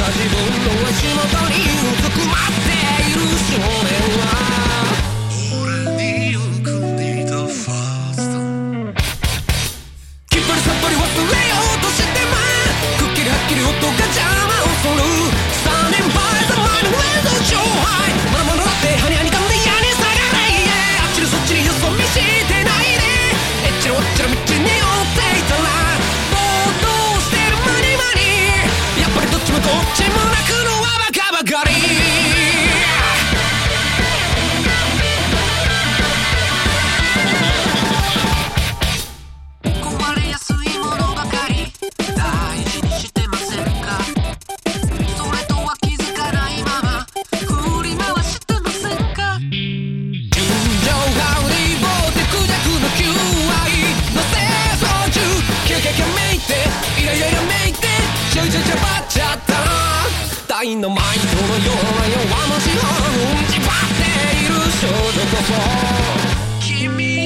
自分の足元にうずくまっている少年は俺によく似たファーストきっぱりさっぱり忘れようとしてもくっきりはっきり音が邪魔をする3年前ざまにウェンド勝敗まだまだだってハニハニ噛んで矢に下がれ、yeah、あっちにそっちによそ見してないでえっちらおっちら道に寄っていたらぼーっとしてる間に間にやっぱりどっちもこっちも泣くのはバカばかり壊れやすいものばかり大事にしてませんかそれとは気づかないまま振り回してませんか純情が売り棒でクジャクの求愛の清掃中キャキャキャめいてイライライラめいてちょいちょいちょばっちゃったダイナマイトのような弱虫をうんちばっている少女こそ君